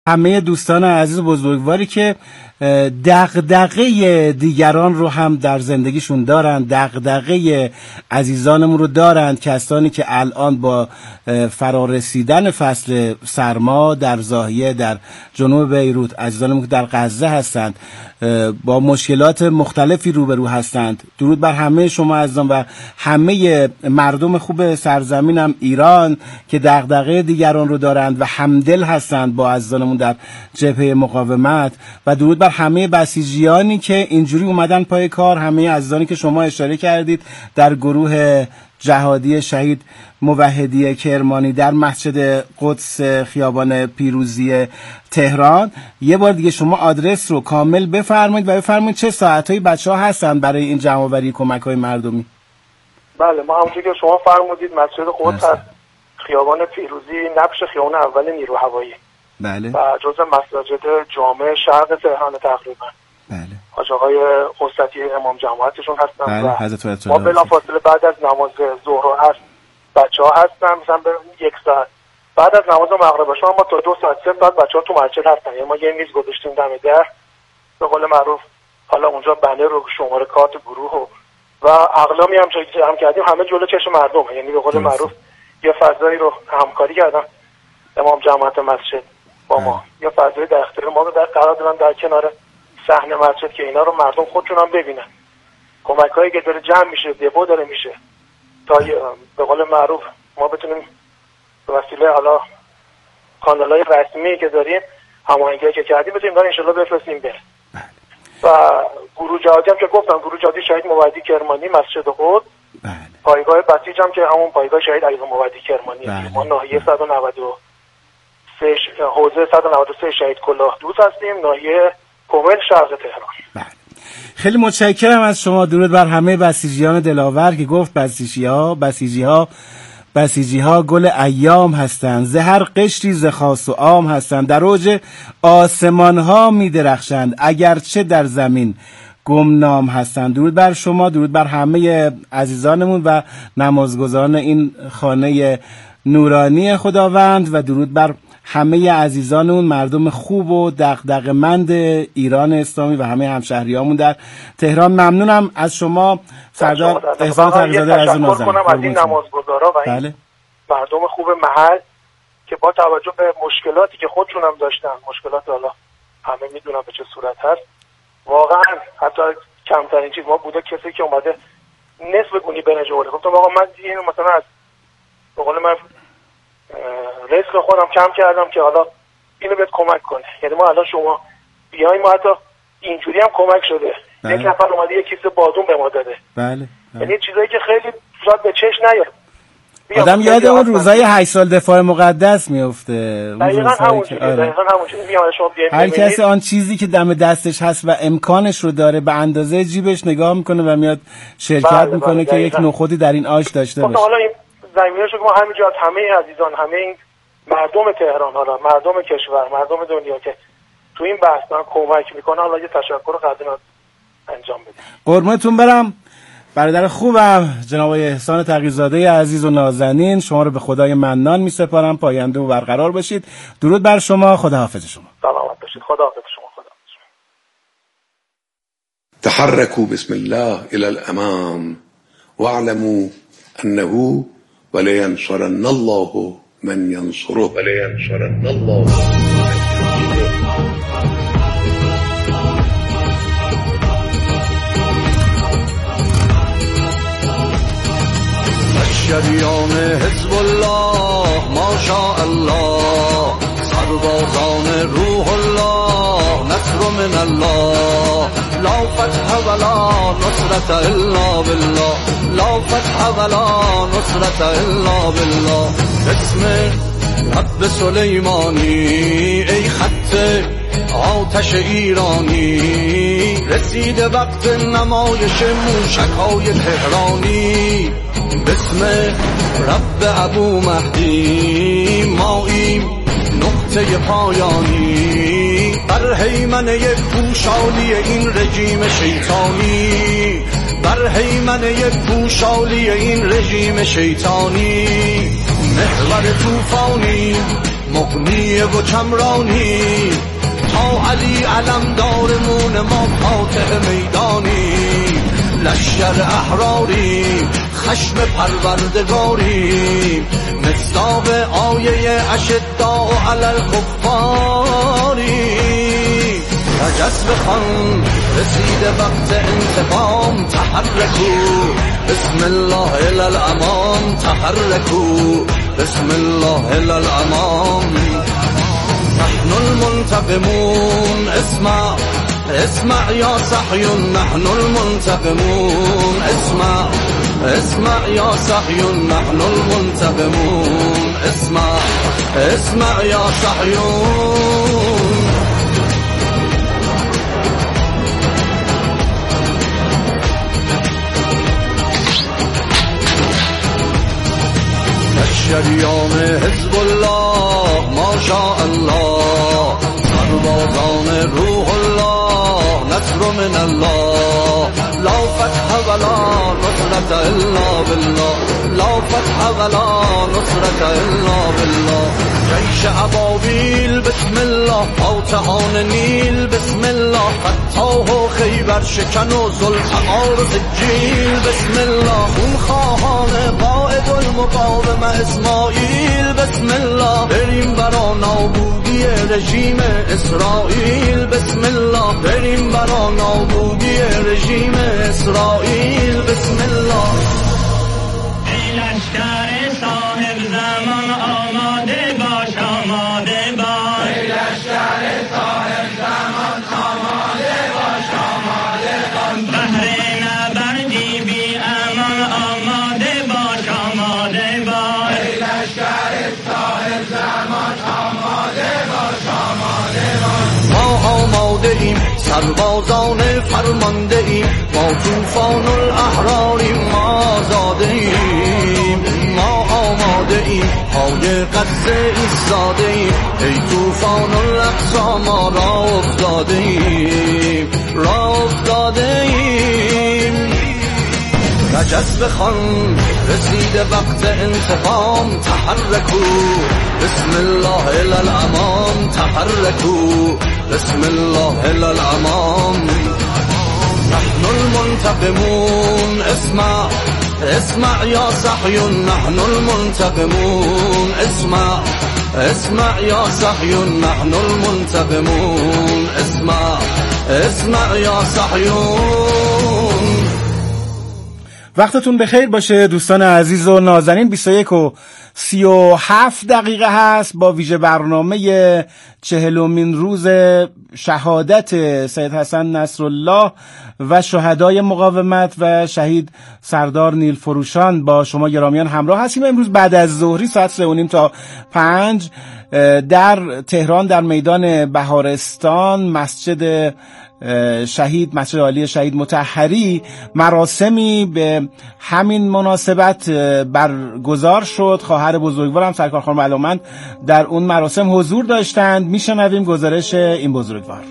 همه دوستان عزیز و بزرگواری که دغدغه دیگران رو هم در زندگیشون دارن، دغدغه عزیزانمون رو دارن، کسانی که الان با فرارسیدن فصل سرما در زاهیه در جنوب بیروت، عزیزانمون که در غزه هستند با مشکلات مختلفی روبرو هستند. درود بر همه شما عزیزان و همه مردم خوب سرزمینم ایران که دغدغه دیگران رو دارند و همدل هستند با عزیزانمون در جبهه مقاومت. و درود بر همه بسیجیانی که اینجوری اومدن پای کار، همه عزیزانی که شما اشاره کردید در گروه جهادی شهید موحدی کرمانی در مسجد قدس خیابان پیروزی تهران. یه بار دیگه شما آدرس رو کامل بفرمایید و بفرمایید چه ساعتایی بچه‌ها هستن برای این جمع‌آوری کمک‌های مردمی. بله، ما همونجوری که شما فرمودید مسجد قدس هست، خیابان پیروزی، نبش خیابان اول نیرو هوایی. بله. و جزء مساجد جامع شرق تهران تقریبا. بله. حاج آقای قدستی امام جماعتشون هستن. بله. حضرت ما بلافاصله بعد از نماز ظهر و عصر بچه‌ها هستن، مثلا به 1 ساعت بعد از نماز مغرب ما تا 2 ساعت 3 ساعت بچه‌ها تو مسجد هستن. یعنی ما یه میز گذاشتیم دم در، به قول معروف حالا اونجا بنر رو شماره کارت گروه و اقلامی هم جمع کردیم، همه جلو چشم مردم. یعنی به قول معروف یه فضایی رو همکاری کردن امام جماعت مسجد با ما، یا فضای در اختیار ما رو در قرار دادن در کنار صحن مسجد که اینا رو مردم خودشون هم ببینن. کمک‌هایی که داره جمع میشه، دپو داره میشه، تا به قول معروف ما بتونیم به وسیله حالا کانال‌های رسمی که داریم، هماهنگی که کردیم، بتونیم ان شاءالله بفرستیم بره. و گروه جهادی هم که گفتم، گروه جهادی شهید موحدی کرمانی مسجد قدس. پایگاه بسیج هم که همون پایگاه شهید علی موحدی کرمانی. ما ناحیه 193 حوزه 193 شهید کلاه دوست هستیم، ناحیه کامل شرق تهران. بله. خیلی متشکرم از شما. درود بر همه بسیجیان دلاور که گفت بسیجی ها گل ایام هستند، ز هر قشری ز خاص و عام هستند، در اوج آسمان ها می درخشند اگرچه در زمین گمنام هستند. درود بر شما، درود بر همه عزیزانمون و نمازگزاران این خانه نورانی خداوند و درود بر همه عزیزانمون، مردم خوب و دغدغه‌مند ایران اسلامی و همه همشهریامون در تهران. ممنونم از شما سردار احسان تقی‌زاده عزیز نازنین. از این نمازگزارا و این مردم خوب محل که با توجه به مشکلاتی که خودشون هم داشتن، مشکلات حالا همه میدونن به چه صورت هست، واقعا حتی کمترین چیز ما بوده کسی که اومده نصف گونی بنجوره. گفتم آقا من اینو مثلا از به قول من رزق خودم کم کردم که حالا اینو بهت کمک کنه. یعنی ما الان شما بیایم، ما حتی اینجوری هم کمک شده. یک نفر اومده یک کیسه بادوم به ما داده. بله. یعنی چیزایی که خیلی شاید به چشم نیاد. آدم یاد اون روزای 8 سال دفاع مقدس میفته. دقیقاً همونجوری. هر کسی آن چیزی که دم دستش هست و امکانش رو داره به اندازه جیبش نگاه میکنه و میاد شرکت میکنه که یک نخودی در این آش داشته باشه. حالا این زمینه‌شو که ما همینجا از همه عزیزان، همه این مردم تهران، حالا مردم کشور، مردم دنیا که تو این بحث دارن کمک میکنن، حالا یه تشکر قدردان انجام بدیم. قربونتون برم. برادر خوبم جناب احسان تقی‌زاده عزیز و نازنین، شما رو به خدای منان میسپارم. پاینده و برقرار باشید. درود بر شما. خداحافظ شما. سلامت باشید. خداحافظ شما. تحركوا بسم الله الى الامام واعلموا انه ولينصرن الله من ينصره ولينصرن الله. شریان حزب الله ماشاء الله، سربازان روح الله نصر من الله، لا فتح ولا نصرت الا بالله، لا فتح ولا نصرت الا بالله. اسم رب سلیمانی ای خط آتش ایرانی، رسیده وقت نمایش موشک‌های تهرانی. بسم رب ابو مهدی ماییم نقطه پایانی، بر هیمنه پوشالی این رژیم شیطانی، بر هیمنه پوشالی این رژیم شیطانی. محور طوفانی مغنی و کمرانی، تا علی علمدارمون ما فاتح میدانی، لشکر احراری خشم پروردگاری، مصداق آیه اشداء علی الکفاری. رجز بخوان رسید وقت انتقام، تحرکو بسم الله الی الامام، تحرکو بسم الله الی الامام. نحن المنتقمون، اسمع اسمع یا صحیون، نحن المنتقمون، اسمع اسمع یا صحیون، نحن المنتقمون، اسمع اسمع یا صحیون. شریان حزب الله ماشاء الله، سربازان روح الله نصر من الله، لا فتح ولا نصرة الا بالله، لا فتح ولا نصرة الا بالله. جیش ابابیل بسم الله، فاتحان نیل بسم الله، فتح و خیبر شکن و ذوالفقار و سجیل بسم الله، خونخواهان قائد المقاومه اسماعیل بسم الله، بریم برا نابودی رژیم اسرائیل بسم الله، بریم برا نابودی رژیم اسرائیل بسم الله. ای لشکر صاحب زمان آماده باش، آماده باش، ای لشکر صاحب زمان آماده باش، آماده باش، بهر نبردی بی امان آماده باش، آماده باش، ای لشکر صاحب زمان آماده باش، آماده باش. ما آماده ایم سربازان فرمانده ایم، ما طوفان الاحراریم، ما آزاده ایم، ما آماده ایم پای غزه ایستاده ایم، ای طوفان الاقصی ما را افتاده ایم، را افتاده ایم. رجز بخوان رسید وقت انتقام، تحرکو بسم الله الی الامام، تحرکو بسم الله الی الامام. نحن المنتقمون، اسمع اسمع یا صحیون، نحن المنتقمون، اسمع اسمع یا صحیون، نحن المنتقمون، اسمع اسمع یا صحیون. وقتتون بخیر باشه دوستان عزیز و نازنین. 21:37 هست با ویژه برنامه 40مین روز شهادت سید حسن نصرالله و شهدای مقاومت و شهید سردار نیلفروشان با شما گرامیان همراه هستیم. امروز بعد از ظهری ساعت 3:30 تا 5 در تهران در میدان بهارستان مسجد مسجد عالی شهید مطهری مراسمی به همین مناسبت برگزار شد. خواهر بزرگوارم سرکار خانم علامت در اون مراسم حضور داشتند. میشنویم گزارش این بزرگوار.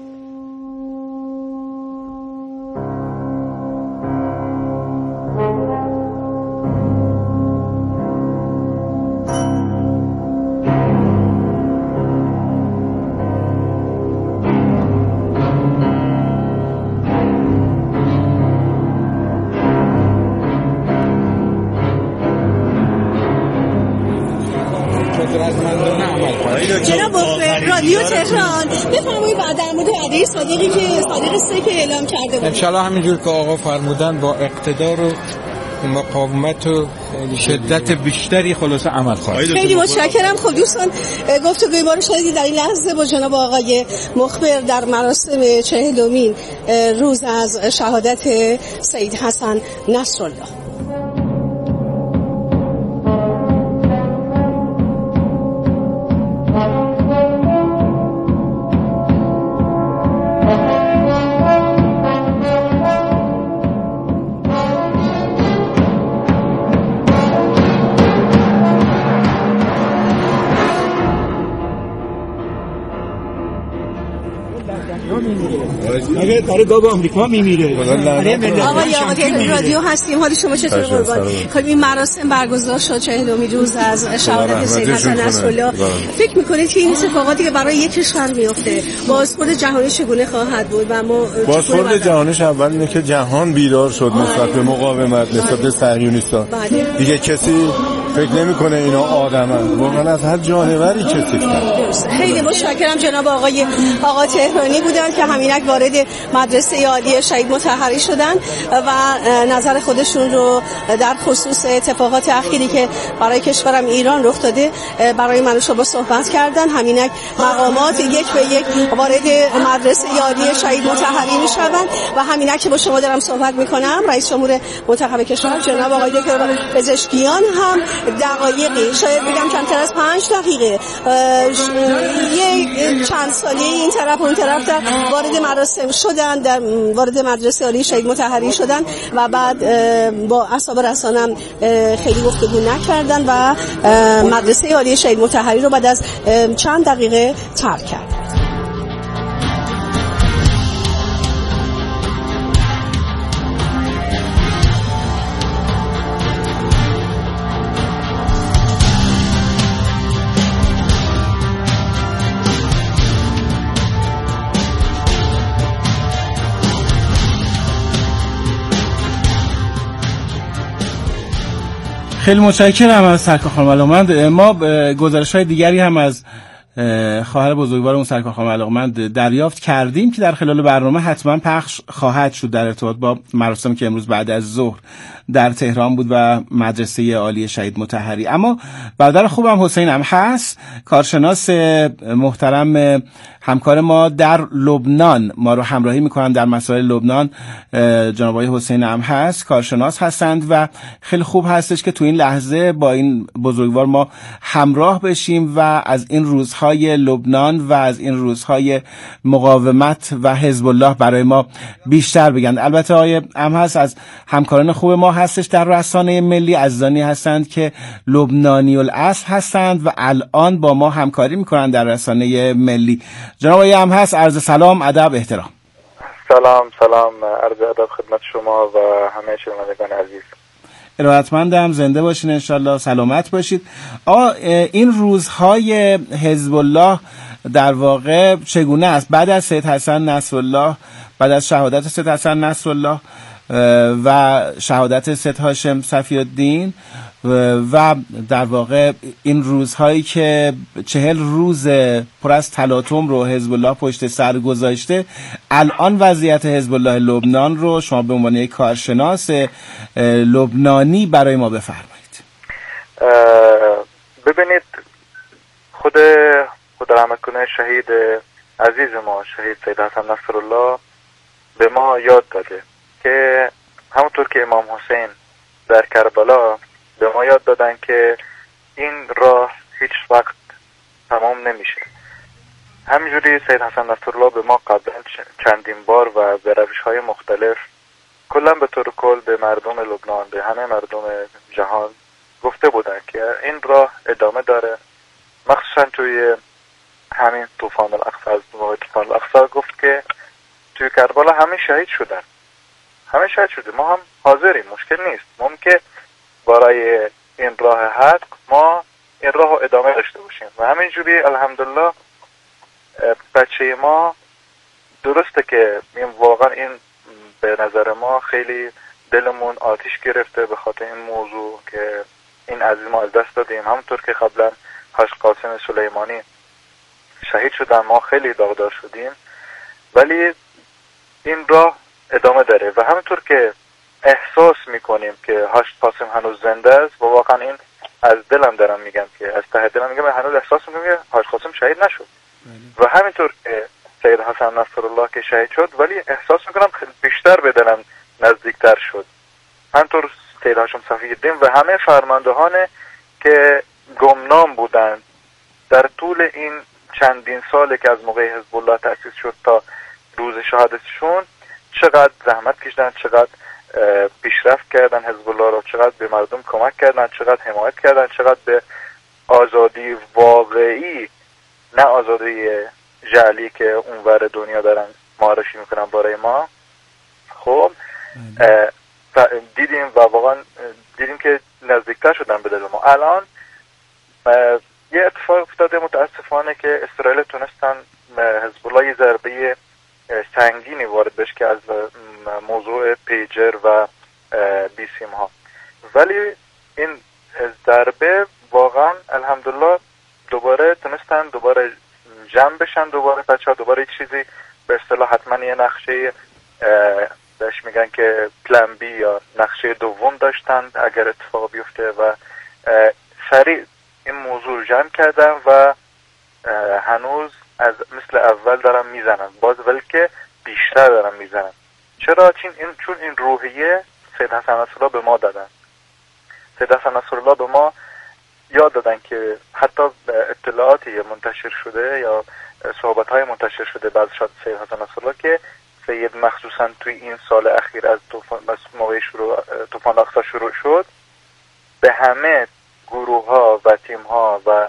جناب رادیو تهران بفرمایید در مورد وعده صادقی که صادق 3 که اعلام کرده بود. انشالله همینجور که آقا فرمودن با اقتدار و مقاومت و شدت بیشتری خلاص عمل خواهد. خیلی متشکرم. خب دوستان گفتگوی ما رو شنیدید در این لحظه با جناب آقای مخبر در مراسم 40مین روز از شهادت سید حسن نصرالله. مگه داره بابا آمریکا میمیره. آقای رادیو هستیم، حال شما چطور قربان؟ خب این مراسم برگزار شد 40مین روز از شهادت سید حسن نصرالله. فکر میکنید که این اتفاقاتی که برای یک کشور میفته بازخورد جهانی چگونه خواهد بود و ما بازخورد جهانیش اول اینه که جهان بیدار شد نسبت به مقاومت نسبت به صهیونیست‌ها. دیگه کسی فکر نمی‌کنه اینا آدمن، واقعا از هر جانوری کثیف‌تر. خیلی متشکرم جناب آقا تهرانی بودن که همینک وارد مدرسه عالی شهید مطهری شدن و نظر خودشون رو در خصوص اتفاقات اخیری که برای کشورم ایران رخ داده برای من و شما صحبت کردن. همینک مقامات یک به یک وارد مدرسه عالی شهید مطهری میشوند و همینک که با شما دارم صحبت میکنم رئیس جمهور منتخب کشور جناب آقای دکتر پزشکیان هم دقایقی، شاید بگم کمتر از 5 دقیقه، یک چند ثانیه این طرف و اون طرف در وارد مراسم شدن، در وارد مدرسه عالی شهید مطهری شدن و بعد با اصحاب رسانم خیلی گفتگو نکردن و مدرسه عالی شهید مطهری رو بعد از چند دقیقه ترک کردن. خیلی متشکرم از سرکار خانم علاقمند. ما گزارش‌های دیگری هم از خواهر بزرگوار اون سرکار خانم علاقمند دریافت کردیم که در خلال برنامه حتما پخش خواهد شد در ارتباط با مراسمی که امروز بعد از ظهر در تهران بود و مدرسه عالی شهید مطهری. اما برادر خوبم حسین هم هست، کارشناس محترم همکار ما در لبنان، ما رو همراهی میکنن در مسائل لبنان. جناب آقای حسین هم هست، کارشناس هستند و خیلی خوب هستش که تو این لحظه با این بزرگوار ما همراه بشیم و از این روزهای لبنان و از این روزهای مقاومت و حزب الله برای ما بیشتر بگن. البته آقای هم هست از همکاران خوب ما هستش در رسانه ملی، عزیزانی هستند که لبنانی الاصل هستند و الان با ما همکاری میکنن در رسانه ملی. جناب آقای هم هست، عرض سلام، ادب، احترام. سلام، عرض ادب خدمت شما و همه شنوندگان عزیز. ارادتمندم، زنده باشین انشالله، سلامت باشید. این روزهای حزب الله در واقع چگونه است بعد از سید حسن نصرالله، بعد از شهادت سید حسن نصرالله و شهادت سید هاشم صفی الدین و در واقع این روزهایی که 40 روز پر از تلاطم رو حزب الله پشت سر گذاشته، الان وضعیت حزب الله لبنان رو شما به عنوان یک کارشناس لبنانی برای ما بفرمایید. ببینید، خود رحمت کنه شهید عزیز ما شهید سید حسن نصرالله به ما یاد داده که همونطور که امام حسین در کربلا به ما یاد دادن که این راه هیچ وقت تمام نمیشه، همینجوری سید حسن نصرالله به ما قبلا چندین بار و به روش‌های مختلف کلا به طور کل به مردم لبنان، به همه مردم جهان گفته بودن که این راه ادامه داره. مخصوصا توی همین طوفان الاقصی، از موقع طوفان الاقصی گفت که توی کربلا همه شهید شدن، همه شهید شده، ما هم حاضریم، مشکل نیست، ممکن برای این راه حق ما این راه رو ادامه داشته باشیم. و همینجوری الحمدلله بچه ما درسته که این واقعا این به نظر ما خیلی دلمون آتش گرفته به خاطر این موضوع که این عزیز ما از دست دادیم. همونطور که قبلا حاج قاسم سلیمانی شهید شدن، ما خیلی داغدار شدیم، ولی این راه ادامه داره و همونطور که احساس میکنیم که حاج قاسم هنوز زنده است و واقعا این از دلم دارم میگم که از ته دلم میگم هنوز احساس میکنم که حاج قاسم شهید نشد و همینطور که سید حسن نصرالله که شهید شد، ولی احساس میکنم خیلی بیشتر به دلم نزدیکتر شد. همینطور سید هاشم صفی الدین و همه فرماندهان که گمنام بودند در طول این چندین ساله که از موقع حزب الله تأسیس شد تا روز شهادتشون چقدر زحمت کشیدن، چقدر پیشرفت کردن حزب الله را، چقدر به مردم کمک کردن، چقدر حمایت کردن، چقدر به آزادی واقعی، نه آزادی جعلی که اونور دنیا دارن معرفی میکنن برای ما. خب دیدیم و واقعا دیدیم که نزدیکتر شدن به دل ما. الان یه اتفاق افتاده متاسفانه که اسرائیل تونستن حزب الله یه ضربه سنگینی وارد بشه که از موضوع پیجر و بیسیم ها، ولی این ضربه واقعا الحمدلله دوباره تونستن دوباره جمع بشن، دوباره بچه ها دوباره یک چیزی به اصطلاح حتما یه نقشه بهش میگن که پلان بی یا نقشه دوم داشتن اگر اتفاق بیفته و سریع این موضوع جمع کردن و هنوز از مثل اول دارن میزنن باز، ولی که بیشتر دارن میزنن. چرا؟ چون این روحیه سید حسن نصرالله به ما دادن. سید حسن نصرالله به ما یاد دادن که حتی اطلاعاتی منتشر شده یا صحبت‌های منتشر شده بعد شد سید حسن نصرالله که سید مخصوصا توی این سال اخیر از موقع طوفان الاقصی شروع شد به همه گروه‌ها و تیم‌ها و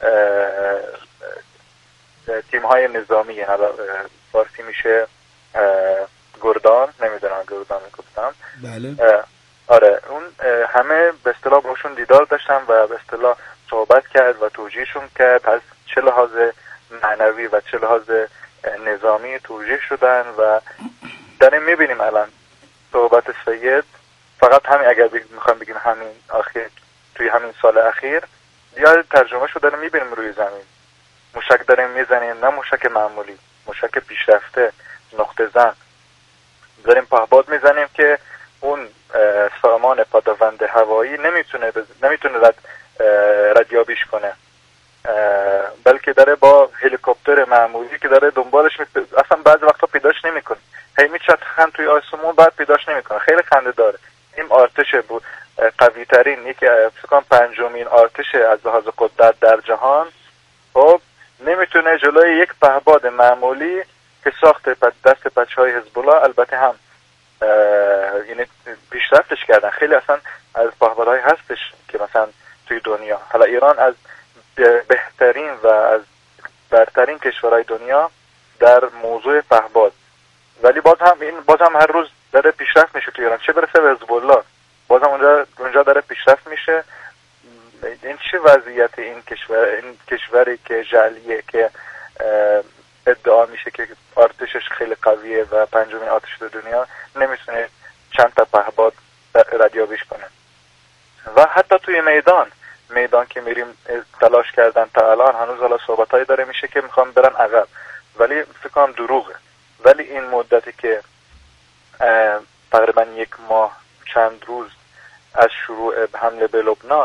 تیم‌های نظامی، یعنی فارسی میشه گردان، نمیدونم گردان میگفتم. بله. آره اون همه به اصطلاح باشون دیدار داشتن و به اصطلاح صحبت کرد و توجیهشون کرد، از چه لحاظ معنوی و چه لحاظ نظامی توجیه شدن و داریم میبینیم الان صحبت سید فقط همین اگر میخوایم بگیم همین آخر توی همین سال اخیر یا ترجمه شو داریم میبینیم روی زمین. موشک داریم میزنیم، نه موشک معمولی، موشک پیشرفته، نقطه زن داریم پهپاد میزنیم که اون سامان پداوند هوایی نمیتونه ردیابیش کنه، بلکه داره با هلیکوپتر معمولی که داره دنبالش اصلا بعضی وقتا پیداش نمیکنه، هی میچرخن توی آسمون بعد پیداش نمیکنه. خیلی خنده داره. این ارتش بود قوی ترین، یکی فکر کنم پنجمین ارتش از لحاظ قدرت در جهان. خب نمیتونه جلوی یک پهپاد معمولی که ساخت دست بچهای حزب الله، البته هم یعنی پیشرفتش کردن خیلی، اصلا از پهپادهای هستش که مثلا توی دنیا، حالا ایران از بهترین و از برترین کشورهای دنیا در موضوع پهپاد، ولی باز هم هر روز داره پیشرفت میشه توی ایران، چه برسه به حزب الله باز هم اونجا داره پیشرفت میشه. این چه وضعیت این کشوری که جعلیه که ادعا میشه که ارتشش خیلی قویه و پنجمین ارتش دنیا نمیتونه چند تا پهپاد ردیابیش کنه. و حتی توی میدان که میریم تلاش کردن تا الان هنوز حالا صحبتایی داره میشه که میخوام برن عقب، ولی فکر کنم دروغه. ولی این مدتی که تقریبا یک ماه چند روز از شروع حمله به لبنان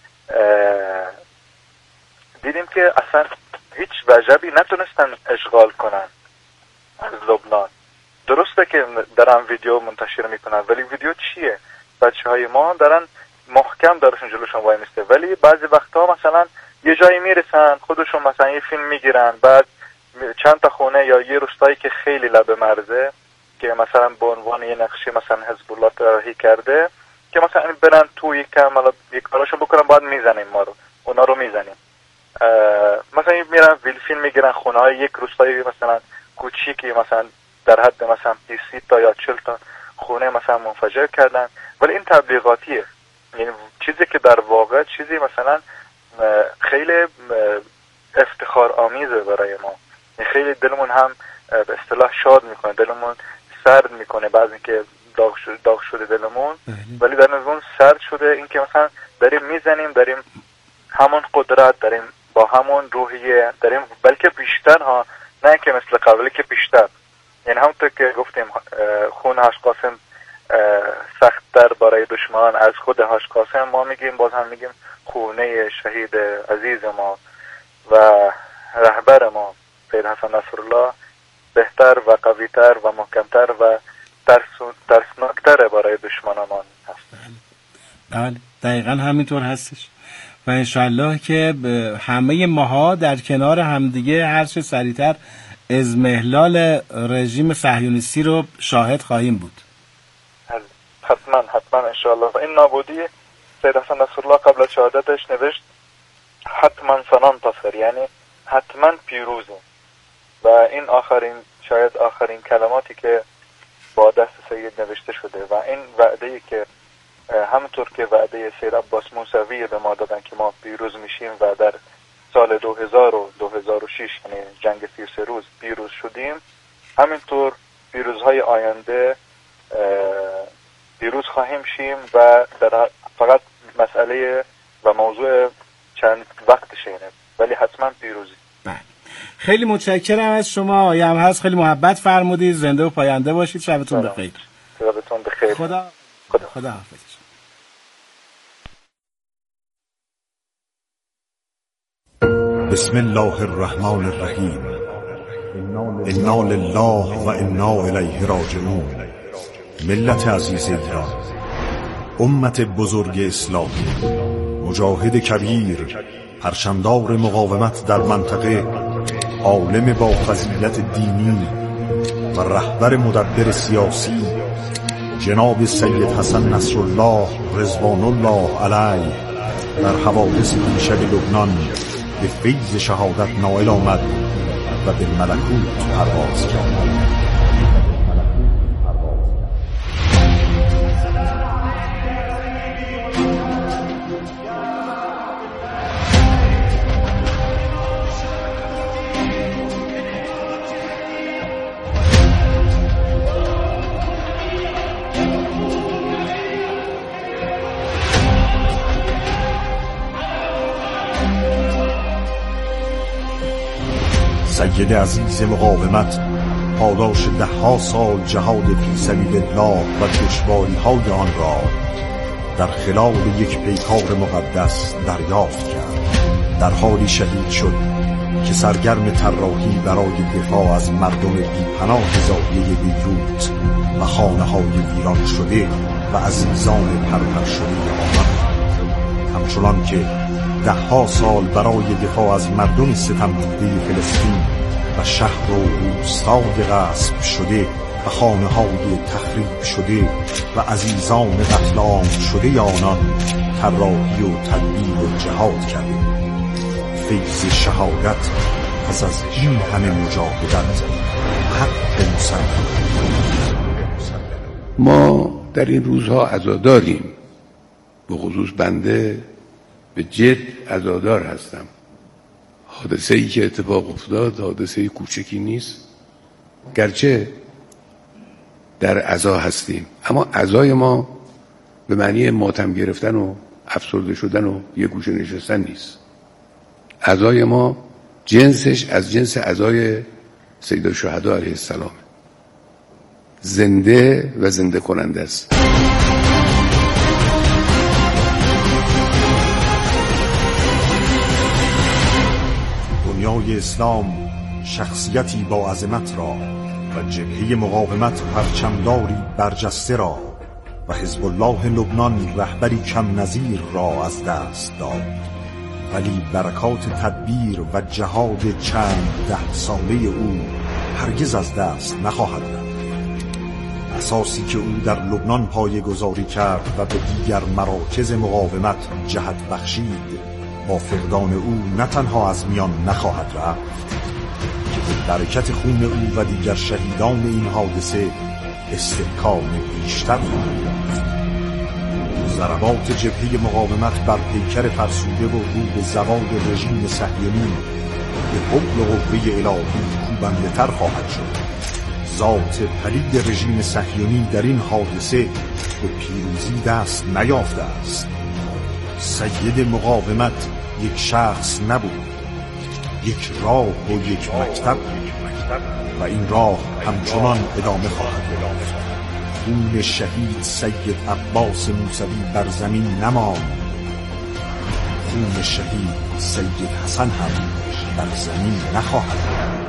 دیدیم که اصلا هیچ وجبی نتونستن اشغال کنن از لبنان. درسته که دارن ویدیو منتشر میکنن، ولی ویدیو چیه؟ بچه های ما دارن محکم دارشون جلوشون وای میسته، ولی بعضی وقتا مثلا یه جایی میرسن خودشون مثلا یه فیلم میگیرن، بعد چند تا خونه یا یه روستایی که خیلی لب مرزه که مثلا به عنوان یه نقشه مثلا حزب الله طراحی کرده که مثلا برن تو یک کاراشون بکنن، بعد میزنیم اونا رو میزنیم. مثلا میرن فیلم میگیرن خونه های یک روستایی مثلا کوچیکی، مثلا در حد مثلا 20 تا یا 40 تا خونه مثلا منفجر کردن، ولی این تبلیغاتیه. یعنی چیزی که در واقع چیزی مثلا خیلی افتخار آمیزه برای ما، خیلی دلمون هم به اصطلاح شاد میکنه، دلمون سرد میکنه، بعضی که داغ شده دلمون، ولی در نظرمون سرد شده این که مثلا داریم میزنیم، داریم همون قدرت داریم، با همون روحیه داریم، بلکه بیشتر ها، نه که مثل قبلی که بیشتر. یعنی همونطور که گفتیم خون هاش قاسم سخت‌تر برای دشمنان از خود هاش قاسم، ما میگیم باز هم میگیم خونه شهید عزیز ما و رهبر ما سید حسن نصرالله بهتر و قویتر و محکمتر و ترسناکتر برای دشمنان هست. بله دقیقا همینطور هستش و انشالله که همه ماها در کنار همدیگه هر چه سریعتر اضمحلال رژیم صهیونیستی رو شاهد خواهیم بود. حتما انشالله. و این نابودی سید حسن نصرالله قبل از شهادتش نوشت حتما سننتصر، یعنی حتما پیروزه. و این شاید آخرین کلماتی که با دست سید نوشته شده و این وعده‌ای که همونطور که وعده سید عباس موسوی به ما دادن که ما پیروز میشیم و در سال 2000 و 2006 یعنی جنگ 33 روز پیروز شدیم، همینطور پیروزهای آینده پیروز خواهیم شیم و فقط مسئله و موضوع چند وقتشه، ولی حتما پیروزی. خیلی متشکرم از شما آقای هم هست، خیلی محبت فرمودید، زنده و پاینده باشید، شبتون بخیر. شبتون بخیر. خدا حافظ. بسم الله الرحمن الرحیم. انا لله و انا الیه راجعون. ملت عزیز ایران، امت بزرگ اسلامی، مجاهد کبیر، پرچمدار مقاومت در منطقه، عالم با فضیلت دینی و رهبر مدبر سیاسی جناب سید حسن نصرالله رضوان الله علیه در حوادث دیشب لبنان به فیض شهادت نائل آمد و به ملکوت پرواز کرد. سید عزیز مقاومت پاداش 10 سال جهاد فی سبیل الله و دشواری‌های آن را در خلال یک پیکار مقدس دریافت کرد. در حالی شهید شد که سرگرم طراحی برای دفاع از مردم بی‌پناه زاویه بیروت و خانه‌های ویران شده و عزیزان پرپر شده آنها، همچنان که 10 سال برای دفاع از مردم ستم دیده فلسطین و شهر و روستای غصب شده و خانه‌های تخریب شده و عزیزان قتل عام شده آنان طراحی و تدبیر و جهاد کرده. فیض شهادت پس از این همه مجاهدت حق مسلم. ما در این روزها عزاداریم، به خصوص بنده به جد عزادار هستم. حادثه ای که اتفاق افتاد حادثه کوچکی نیست، گرچه در عزا هستیم، اما عزای ما به معنی ماتم گرفتن و افسرده شدن و یه گوشه نشستن نیست. عزای ما جنسش از جنس عزای سید الشهدا علیه السلام، زنده و زنده کننده است. دنیای اسلام شخصیتی با عظمت را و جبهه مقاومت پرچمداری برجسته را و حزب الله لبنان رهبری کم نظیر را از دست داد، ولی برکات تدبیر و جهاد چند 10 ساله او هرگز از دست نخواهد رفت. اساسی که او در لبنان پایه‌گذاری کرد و به دیگر مراکز مقاومت جهت بخشید، با فقدان او نه تنها از میان نخواهد رفت که به برکت خون او و دیگر شهیدان این حادثه استحکام بیشتر خواهد یافت. ضربات جبهه مقاومت بر پیکر فرسوده و رو به زوال رژیم صهیونی به حبل و قوه الهی کوبنده تر خواهد شد. ذات پلید رژیم صهیونی در این حادثه به پیروزی دست نیافته است. سید مقاومت یک شخص نبود، یک راه و یک مکتب، و این راه همچنان ادامه خواهد یافت. خون شهید سید عباس موسوی بر زمین نماند، خون شهید سید حسن هم بر زمین نخواهد ماند.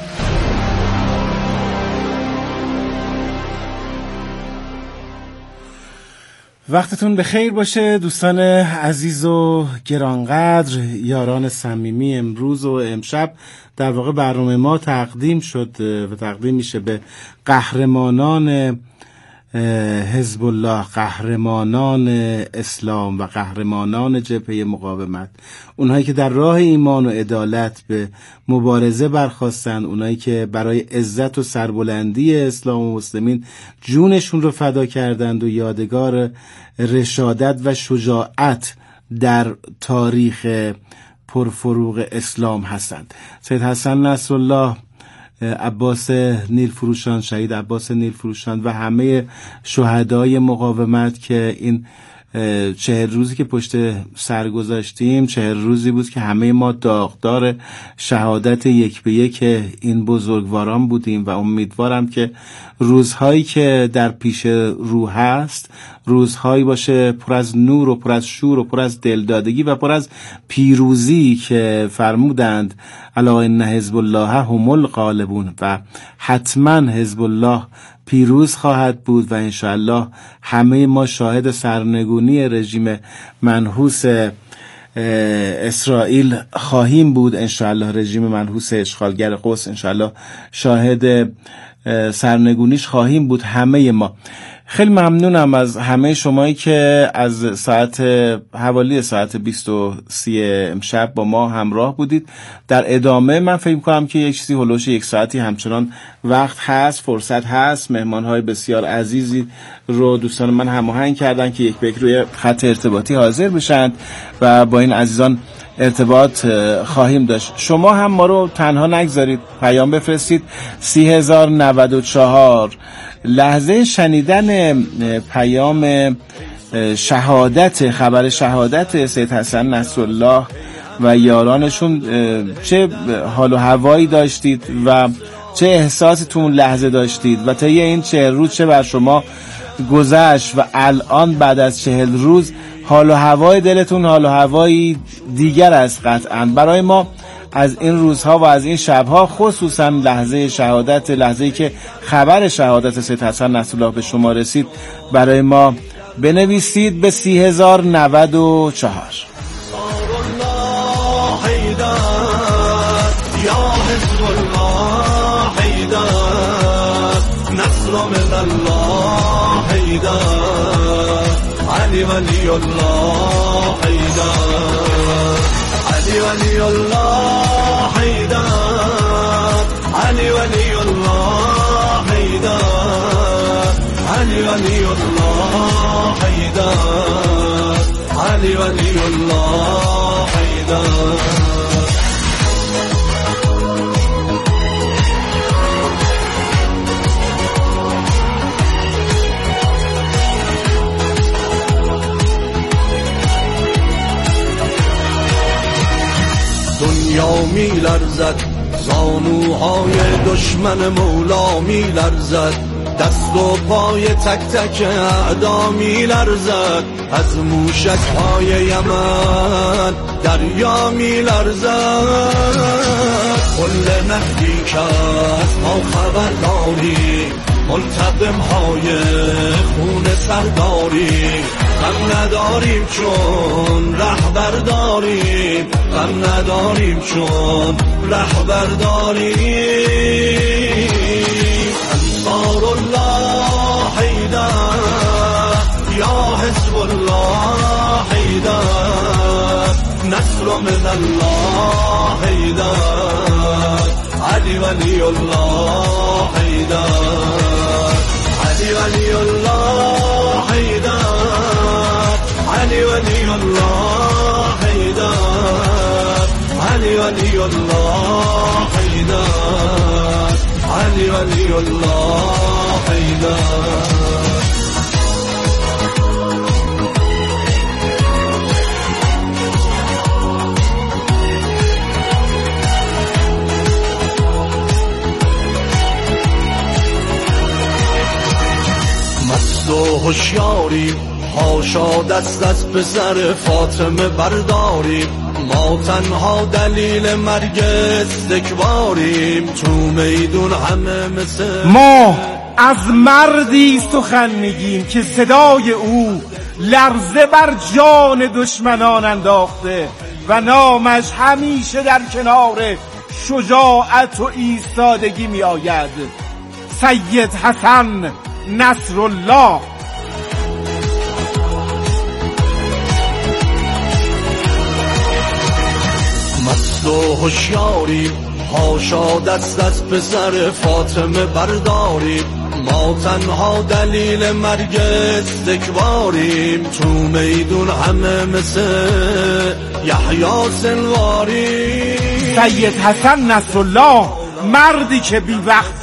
وقتتون بخیر باشه دوستان عزیز و گرانقدر، یاران صمیمی. امروز و امشب در واقع برنامه ما تقدیم شد و تقدیم میشه به قهرمانان حزب الله، قهرمانان اسلام و قهرمانان جبهه مقاومت، اونهایی که در راه ایمان و عدالت به مبارزه برخاستن، اونهایی که برای عزت و سربلندی اسلام و مسلمین جونشون رو فدا کردند و یادگار رشادت و شجاعت در تاریخ پرفروغ اسلام هستند. سید حسن نصرالله، عباس نیلفروشان، شهید عباس نیلفروشان و همه شهدای مقاومت که این 40 روزی که پشت سر گذاشتیم 40 روزی بود که همه ما داغدار شهادت یک به یک این بزرگواران بودیم و امیدوارم که روزهایی که در پیش رو هست روزهایی باشه پر از نور و پر از شور و پر از دلدادگی و پر از پیروزی که فرمودند الا ان حزب الله هم الغالبون، و حتما حزب الله پیروز خواهد بود و انشاءالله همه ما شاهد سرنگونی رژیم منحوس اسرائیل خواهیم بود. انشاءالله رژیم منحوس اشغالگر قدس انشاءالله شاهد سرنگونیش خواهیم بود همه ما. خیلی ممنونم از همه شمایی که از ساعت حوالی ساعت 20:30 امشب با ما همراه بودید. در ادامه من فکر کنم که یک چیزی هلوش 1 ساعتی همچنان وقت هست، فرصت هست. مهمانهای بسیار عزیزی رو دوستان من هماهنگ کردن که یک به یک روی خط ارتباطی حاضر بشن و با این عزیزان ارتباط خواهیم داشت. شما هم ما رو تنها نگذارید، پیام بفرستید 30,094. لحظه شنیدن پیام شهادت، خبر شهادت سید حسن نصرالله و یارانشون چه حال و هوایی داشتید و چه احساسی تو اون لحظه داشتید و طی این 40 روز چه بر شما گذشت و الان بعد از 40 روز حال و هوای دلتون حال و هوایی دیگر است قطعا. برای ما از این روزها و از این شبها، خصوصا لحظه شهادت، لحظه‌ای که خبر شهادت سید حسن نصرالله به شما رسید، برای ما بنویسید به 30,094. علی ولی الله حیدر، علی ولی الله حیدر، علی ولی الله حیدر، علی ولی الله حیدر، علی ولی الله حیدر. دنیا می لرزد، زانوهای دشمن مولا می لرزد، دست و پای تک تک اعدا می لرزد، از موشک های یمن دریا می لرزد. کل مهدی که از ما خبر داری، ملتقم های خون سرداری، غم نداریم چون رهبر داریم، غم نداریم چون رهبر داریم. انصار الله حیدر، یا حزب الله حیدر، نصر من الله حیدر، علی ولی الله حیدر، علی ولی الله حیدر، علی ولی الله حیدر، علی ولی الله حیدر، علی ولی الله حیدر. مست و هوشیاریم، حاشا دست از پسر فاطمه برداریم، ما تنها دلیل مرگ استکباریم، تو میدون همه مثل ما از مردی سخن میگیم که صدای او لرزه بر جان دشمنان انداخته و نامش همیشه در کنار شجاعت و ایستادگی می آید. سید حسن نصرالله. مست و هوشیاریم، حاشا دست از پسر فاطمه برداریم، ما تنها دلیل مرگ استکباریم، تو میدون همه مثل یحیی سنواریم. سید حسن نصرالله، مردی که بی وقت